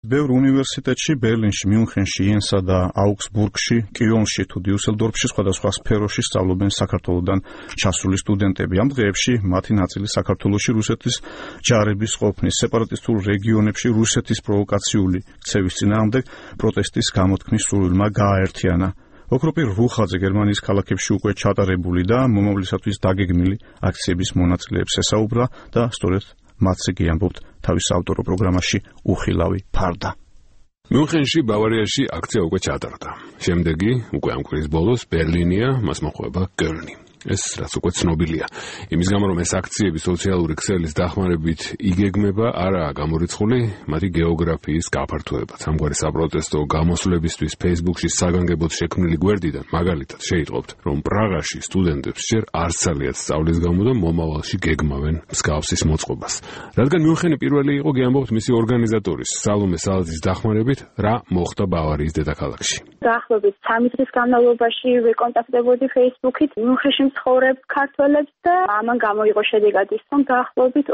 ბევრ უნივერსიტეტში, ბერლინში, მიუნხენში, იენსა და აუგსბურგში, კიოლნში თუ დიუსელდორფში სხვადასხვა სფეროში სწავლობენ საქართველოდან ჩასული სტუდენტები. ამ დღეებში მათი ნაწილი საქართველოში რუსეთის ჯარების ყოფნის, სეპარატისტულ რეგიონებში რუსეთის პროვოკაციული ქცევის წინააღმდეგ პროტესტის გამოთქმის სურვილმა გააერთიანა. ოქროპირ რუხაძე გერმანიის ქალაქებში უკვე ჩატარებული და მომავლისათვის დაგეგმილი აქციების მონაწილეებს ესაუბრა და სწორედ მათზე გიამბობთ თავის ავტორო პროგრამაში უხილავი ფარდა. მიუნხენში, ბავარიაში აქცია უკვე ჩატარდა. შემდეგი, უკვე ამ კვირის ბოლოს ბერლინია, მას მოხვება კელნი. ეს რაც უკვე ცნობილია. იმის გამო რომ ეს აქციები სოციალური ქსელის დახმარებით იგეგმება, არაა გამორიცხული მათი გეოგრაფიის გაფართოება. ამგვარი საპროტესტო გამოსვლებისთვის Facebook-ში საგანგებოდ შექმნილი გვერდიდან მაგალითად შეიტყობთ, რომ პრაღაში სტუდენტებს ჯერ არ სცალიათ სწავლის გამო და მომავალში გეგმავენ მსგავსის მოწყობას. რადგან მიუნხენი პირველი იყო, გიამბობთ მისი ორგანიზატორის სალომე სალაძის დახმარებით, რა მოხდა ბავარიის დედაქალაქში. დაახლოებით 3 წლის განმავლობაში ვიკონტაქტდებოდი Facebook-ით მიუნხენში ცხოვრებ ქართველებს და ამან გამოიღო შედეგად ის, რომ დაახლოებით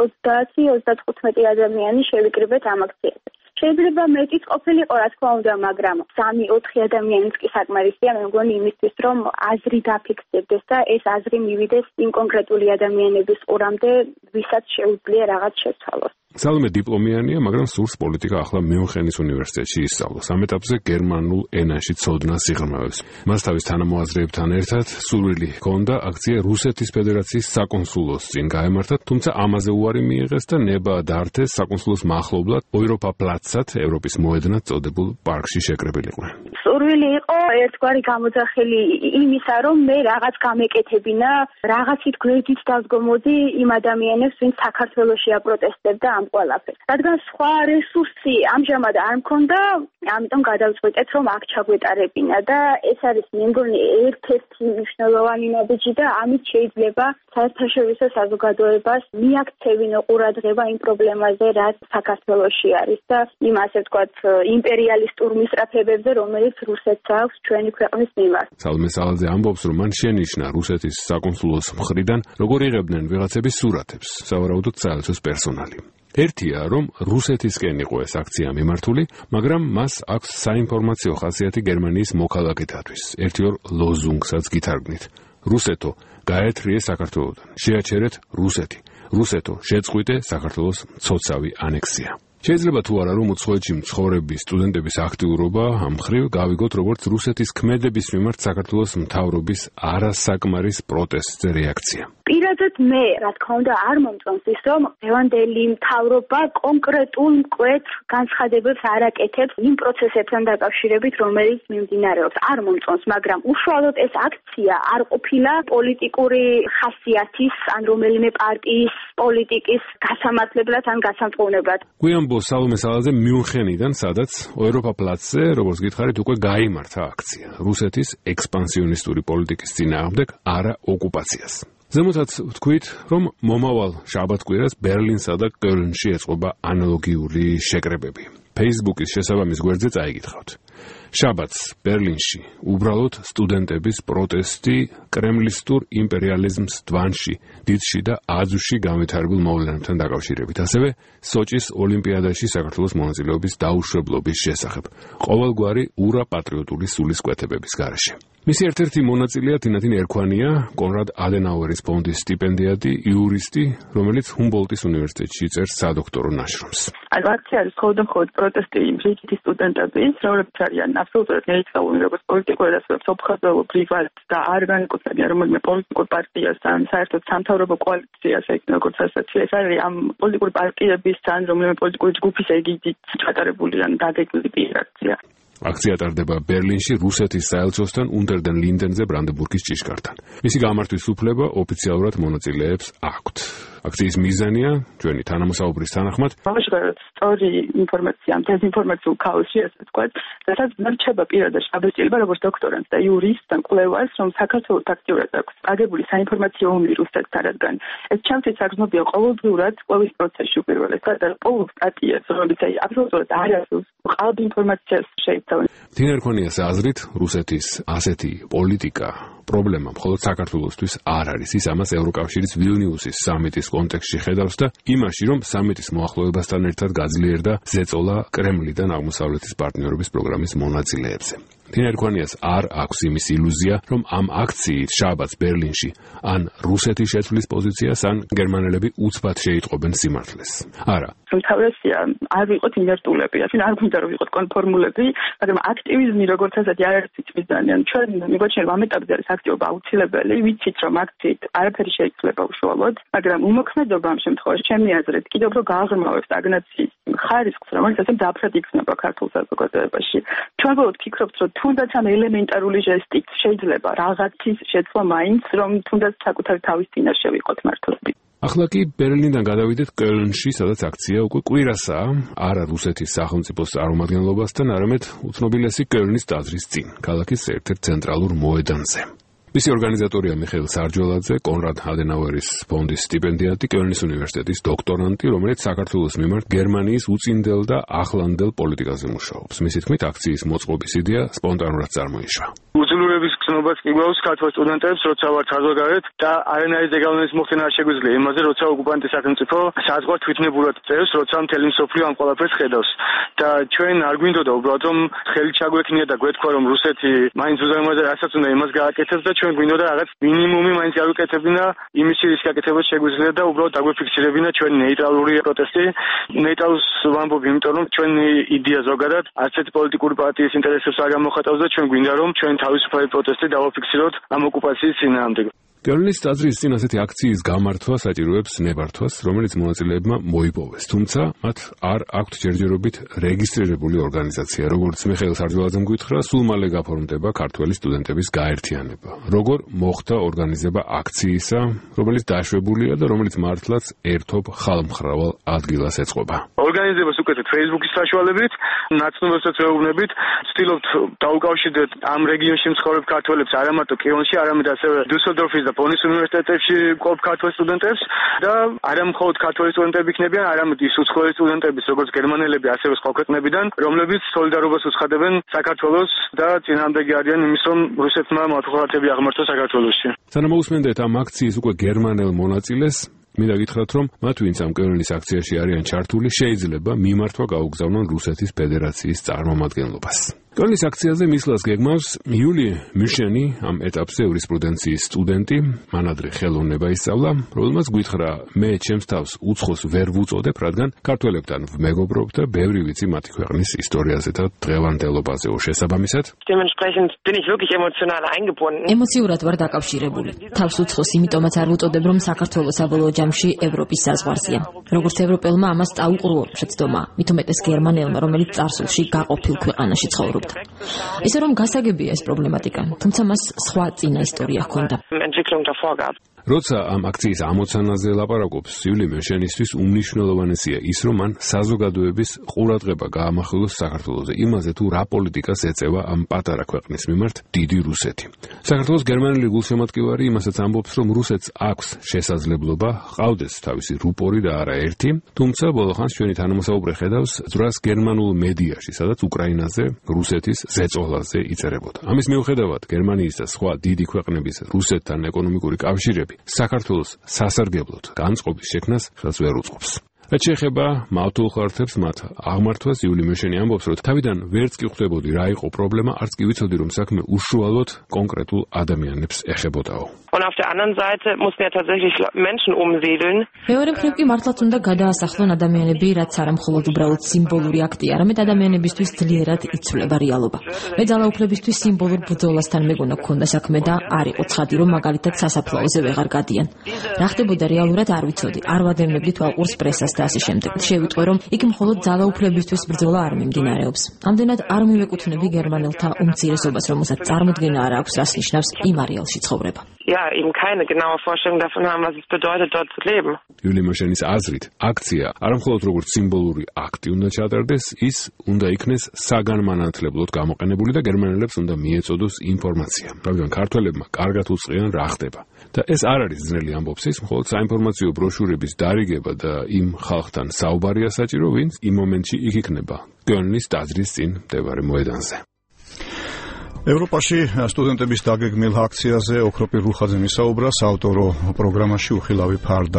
20-35 ადამიანი შევიკრიბეთ ამ აქციაზე. შეიძლება მეტიც ყოფილიყო, რა თქმა უნდა, მაგრამ 3-4 ადამიანიც კი საკმარისია, მე მგონი იმისთვის, რომ აზრი დაფიქსირდეს და ეს აზრი მივიდეს იმ კონკრეტული ადამიანების ყურამდე, ვისაც შეუძლია რაღაც შეცვალოს. სალომე დიპლომიანია, მაგრამ სურს პოლიტიკა ახლა მიუნხენის უნივერსიტეტში ისწავლოს. ამ ეტაპზე გერმანულ ენაში ცოდნას იღრმავებს. მას თავის თანამოაზრეებთან ერთად სურვილი ჰქონდა აქცია რუსეთის ფედერაციის საკონსულოს წინ გაემართა, თუმცა ამაზე უარი მიიღეს და ნება დაართეს საკონსულოს მახლობლად ოიროპა პლაცად, ევროპის მოედნად წოდებულ პარკში შეკრებილიყვნენ. სურვილი იყო ერთგვარი გამოძახილი იმისა, რომ მე რაღაც გამეკეთებინა, რაღაცით გვერდით დავდგომოდი იმ ადამიანებს, ვინც საქართველოში აპროტესტებდა ამ ყველაფერს. რადგან სხვა რესურსი ამჟამად არ მქონდა, ამიტომ გადავწყვიტეთ, რომ აქ ჩაგვეტარებინა და ეს არის მე მგონი ერთ-ერთი მნიშვნელოვანი ნაბიჯი და ამით შეიძლება საერთაშორისო საზოგადოებას მიაქცევინო ყურადღება იმ პრობლემაზე, რაც საქართველოში არის და იმ ასე ვთქვათ იმპერიალისტურ მისწრაფებებზე, რომელიც რუსეთს აქვს ჩვენი ქვეყნის მიმართ. სალომე სალაძე ამბობს, რომ მან შენიშნა რუსეთის საკონსულოს მხრიდან, როგორ იღებდნენ ვიღაცების სურათებს, სავარაუდოდ საელჩოს პერსონალი. ერთია, რომ რუსეთისკენ იყო ეს აქცია მიმართული, მაგრამ მას აქვს საინფორმაციო ხასიათი გერმანიის მოქალაქეთათვის. ერთ-ორ ლოზუნგსაც გითარგმნით. რუსეთო, გაერთრიე საქართველოდან. შეაჩერეთ რუსეთი. რუსეთო, შეწყვიტე საქართველოს მცოცავი ანექსია. შეიძლება თუ არა რომ უცხოეთში მცხოვრები სტუდენტების აქტიურობა ამ მხრივ გავიგოთ როგორც რუსეთის ქმედების მიმართ საქართველოს მთავრობის არასაკმარის პროტესტზე რეაქცია. პირადად მე, რა თქმა უნდა, არ მომწონს ის, რომ დღევანდელი მთავრობა კონკრეტულ მკვეთრ განცხადებებს არ აკეთებს იმ პროცესებთან დაკავშირებით, რომელიც მიმდინარეობს. არ მომწონს, მაგრამ უშუალოდ ეს აქცია არ ყოფილა პოლიტიკური ხასიათის ან რომელიმე პარტიის პოლიტიკის გასამართლებლად ან გასამწყოვნებლად. სალომე სალაძე მიუნხენიდან, სადაც ოიროპა პლაცზე, როგორც გითხარით, უკვე გაიმართა აქცია რუსეთის ექსპანსიონისტური პოლიტიკის წინააღმდეგ, არა ოკუპაციას. ზემოთაც ვთქვით, რომ მომავალ შაბათ-კვირას ბერლინსა და კელნში ეწყობა ანალოგიური შეკრებები. Facebook-ის შესაბამის გვერდზე წაიგითხავთ. შაბათს ბერლინში უბრალოდ სტუდენტების პროტესტი კრემლისტურ იმპერიალიზმს დვანში, დიდში და აზუში განვითარებულ მოვლენებთან დაკავშირებით. ასევე სოჭის ოლიმპიადაში საქართველოს მონაწილეობის დაუშვებლობის შესახებ. ყოველგვარი ურაპატრიოტული სულისკვეთებების გარეშე. მისი ერთ-ერთი მონაწილეა თინათინ ერქვანია, კონრად ადენაუერის ფონდის სტიპენდიატი, იურისტი, რომელიც ჰუმბოლტის უნივერსიტეტში წერს სადოქტორო ნაშრომს. აქცია არის მხოლოდ პროტესტი რიგითი სტუდენტების, რომლებიც არიან აბსოლუტურად ნეიტრალური როგორც პოლიტიკური და სოფხაზოვო პრივატ და არ განეკუთვნებიან რომელიმე პოლიტიკურ პარტიას ან საერთოდ სამთავრობო კოალიციას, როგორც ასეთი. ეს არის ამ პოლიტიკური პარტიების ან რომელიმე პოლიტიკური ჯგუფის ეგიდით ჩატარებული ან დაგეგმილი აქცია. აქცია ტარდება ბერლინში რუსეთის საელჩოსთან უნტერდენ ლინდენზე ბრანდენბურგის ჭიშკართან. მისი გამართვის უფლება ოფიციალურად მონაწილეებს აქვთ. აქციის მიზანია ჩვენი თანამოსაუბრის თანახმად სწორი ინფორმაცია, დეзинფორმაციულ ქაოსში, ასე ვთქვათ, რასაც მერჩება პირადად შაბეჭდილება როგორც დოქტორანტს და იურისტს ან კვლევარს, რომ საქართველოს აქტიურად აქვს აგებული საინფორმაციო ომი რუსეთთან, რადგან ეს ჩემთვის საგრძნობია ყოველდღიურად კვლევის პროცესში უპირველესად და ყოველ სტატიას, რომელიც აბსოლუტურად არ ასრულებს ყალბ ინფორმაციას შეიცავენ. თინერქონიას აზრით, რუსეთის ასეთი პოლიტიკა პრობლემა მხოლოდ საქართველოსთვის არ არის. ის ამას ევროკავშირის ვილნიუსის სამიტის კონტექსტში ხედავს და იმაში, რომ სამიტის მოახლოებასთან ერთად გაძლიერდა ზეწოლა კრემლიდან აღმოსავლეთის პარტნიორობის პროგრამის მონაწილეებზე. თინარ ქუანიას არ აქვს იმის ილუზია, რომ ამ აქციით შაბათს ბერლინში ან რუსეთის შეცვლის პოზიციას, ან გერმანელები უცბად შეიტყობენ სიმართლეს. არა. თავისია არ ვიყოთ ინერტულები, არ გვინდა რომ ვიყოთ კონფორმულები, მაგრამ აქტივიზმი როგორც ასეთი არ არის მიზანი. ჩვენ მიგოჩნია ამ ეტაპზე არის აქტივობა აუცილებელი, ვიცით რომ აქციით არაფერი შეიძლება უშუალოდ, მაგრამ უმოქმედობა ამ შემთხვევაში ჩემი აზრით კიდევ უფრო გააღრმავებს სტაგნაციის ხარისხს, რომელიც ასე მძაფრად იქნება ქართულ საზოგადოებაში. ჩვენ ბოლოდ ფიქრობთ, რომ თუნდაც ამ ელემენტარული ჟესტით შეიძლება რაღაცის შეცვლა მაინც, რომ თუნდაც საკუთარი თავის წინაშე ვიყოთ მართლები. ახლა კი ბერლინიდან გადავიდეთ კელნში, სადაც აქცია უკვე კვირასაა, არა რუსეთის სახელმწიფოს წარმომადგენლობასთან, არამედ უცნობილესი კელნის ტაძრის წინ, ქალაქის ერთ-ერთ ცენტრალურ მოედანზე. მისი ორგანიზატორია მიხეილ სარჯველაძე, კონრად ადენაუერის ფონდის სტიპენდიატი, კელნის უნივერსიტეტის დოქტორანტი, რომელიც საქართველოს მიმართ გერმანიის უწინდელ და ახლანდელ პოლიტიკაზე მუშაობს. მისი თქმით, აქციის მოწყობის იდეა სპონტანურად წარმოიშვა. უძლურების გზნობას კი გვაქვს ქართულ სტუდენტებს, როცა ვართ საზოგადოებრივ და არანაირი ზეგავლენის მოხდენა არ შეგვიძლია იმაზე, როცა ოკუპანტის სახელმწიფო საზღვართ თვითნებურად წერს, როცა მთელი მსოფლიო ამ ყველაფერს ხედავს. და ჩვენ არ გვინდოდა უბრალოდ რომ ხელი ჩაგვექნია და გვეთქვა რომ რუსეთი მაინც უზარმაზარ რასაც უნდა იმას გააკეთებს და ჩვენ გვინდოდა რაღაც მინიმუმი მაინც გავიკეთებინა იმის რის გაკეთებას შეგვიძლია და უბრალოდ დაგვეფიქსირებინა ჩვენი ნეიტრალური პროტესტი. ნეიტრალს ვამბობ, იმიტომ რომ ჩვენი იდეა ზოგადად არც ერთი პოლიტიკური პარტიის ინტერესებს არ გამოხატავს და ჩვენ გვინდა რომ ჩვენ თავისუფალი პროტესტი დავაფიქსიროთ ამ ოკუპაციის წინააღმდეგ. კელნის ტაძრის წინ ასეთი აქციის გამართვა საჭიროებს ნებართვას, რომელიც მონაწილეებმა მოიპოვეს. თუმცა მათ არ აქვთ ჯერჯერობით რეგისტრირებული ორგანიზაცია. როგორც მიხეილ სარჯველაძემ გითხრა, სულ მალე გაფორმდება ქართველი სტუდენტების გაერთიანება. როგორ მოხდა ორგანიზება აქციისა, რომელიც დაშვებულია და რომელიც მართლაც ერთობ ხალხმრავალ ადგილას ეწყობა. ორგანიზებას უკეთეთ Facebook-ის საშუალებით, ნაცნობებსაც ვეუბნებით, ვცდილობთ დაუკავშირდეთ ამ რეგიონში მცხოვრებ ქართველებს არა მარტო კიევში, არამედ ასევე დუსელდორფის და ბონის უნივერსიტეტებში მყოფ ქართველ სტუდენტებს და არა მხოლოდ ქართველი სტუდენტები იქნებიან, არამედ ის უცხოელი სტუდენტების, როგორც გერმანელები, ასევე სხვა ქვეყნებიდან, რომლებიც სოლიდარობას უცხადებენ საქართველოს და წინააღმდეგი არიან იმის, რომ რუსეთმა მართლმადიდებლები აღმართოს საქართველოში. სანამ მოусმენდეთ ამ აქციის უკვე გერმანელ მონაწილეს, მინდა გითხრათ, რომ მათ ვინც ამ კელნის აქციაში არიან ჩართული, შეიძლება მიმართვა გაუგზავნონ რუსეთის ფედერაციის წარმომადგენლობას. კელნის აქციაზე მისვლას გეგმავს იული მიშენი, ამ ეტაპზე იურისპრუდენციის სტუდენტი, მანადრე ხელოვნება ისწავლა, რომელმაც გითხრა, მე ჩემს თავს უცხოს ვერ ვუწოდებ, რადგან ქართველებთან ვმეგობრობ და ბევრი ვიცი მათი ქვეყნის ისტორიაზე და დღევანდელობაზე. შესაბამისად, ემოციურად ვარ დაკავშირებული. თავს უცხოს იმიტომაც არ ვუწოდებ, რომ საქართველოს საბოლოო ჯამში ევროპის საზღვარზეა. როგორც ევროპელმა ამას წაუყურო შეცდომა, მით უმეტეს გერმანელმა, რომელიც წარსულში გაყოფილ ქვეყანაში ცხოვრობდა. ისე რომ გასაგებია ეს პრობლემატიკა, თუმცა მას სხვა წინა ისტორია ჰქონდა. როცა ამ აქციის ამოცანაზე ლაპარაკობს, იული მიშენისთვის უმნიშვნელოვანესია ის, რომ მან საზოგადოების ყურადღება გაამახვილოს საქართველოზე, იმაზე თუ რა პოლიტიკას ეწევა ამ პატარა ქვეყნის მიმართ დიდი რუსეთი. საქართველოს გერმანელი გულშემატკივარი იმასაც ამბობს, რომ რუსეთს აქვს შესაძლებლობა ჰყავდეს თავისი რუპორი და არა ერთი, თუმცა ბოლოხანს ჩვენი თანამოსაუბრე ხედავს ძვრას გერმანულ მედიაში, სადაც უკრაინაზე, რუსეთის ზეწოლაზე იწერებოდა. ამის მიუხედავად, გერმანიის და სხვა დიდი ქვეყნების რუსეთთან ეკონომიკური კავშირები საქართველოს სასარგებლოდ განწყობის შექმნას ხელს ვერ უწყობს. რაც შეეხება მავთულ ხარჯებს მათ აღმართვას, იული მიშენი ამბობს, რომ თავიდან ვერც კი ხვდებოდი რა იყო პრობლემა, არც კი ვიცოდი, რომ საქმე უშუალოდ კონკრეტულ ადამიანებს ეხებოდაო. მეორე მხრივ კი მართლაც უნდა გადაასახლონ ადამიანები, რაც არა მხოლოდ უბრალოდ სიმბოლური აქტია, არამედ ადამიანებისთვის ძლიერად იცვლება რეალობა. მე ძალაუფლებისთვის სიმბოლურ ბრძოლასთან მეგონა გქონდა საქმე და არ იყო ცხადი, რომ მაგალითად სასაფლაოზე ვეღარ გადიან. რა ხდებოდა რეალურად არ ვიცოდი. არ ვადევნებდი თვალყურს პრესას და ასე შემდეგ. შევიტყვე, რომ იქ მხოლოდ ძალაუფლებისთვის ბრძოლა არ მიმდინარეობს. ამდენად არ მივეკუთვნები გერმანელთა უმცირესობას, რომელსაც წარმოდგენა არ აქვს, რას ნიშნავს იმ არეალში ცხოვრება. eben keine genaue Vorstellung davon haben, was es bedeutet, dort zu leben. იული მიშენის აზრით, აქცია არამხოლოდ როგორც სიმბოლური აქტი უნდა ჩატარდეს, ის უნდა იქნეს საგანმანათლებლოდ გამოყენებული და გერმანელებს უნდა მიეწოდოს ინფორმაცია. რადგან ქართველებმა კარგად უწყიან რა ხდება. და ეს არ არის ძნელი ამბობს ის, მხოლოდ საინფორმაციო ბროშურების დარიგება და იმ ხალხთან საუბარია საჭირო, ვინც იმ მომენტში იქ იქნება კელნის ტაძრის წინ მდებარე მოედანზე. ევროპაში სტუდენტების დაგეგმილ აქციაზე ოქროპირ რუხაძემ ისაუბრა საავტორო პროგრამაში უხილავი ფარდა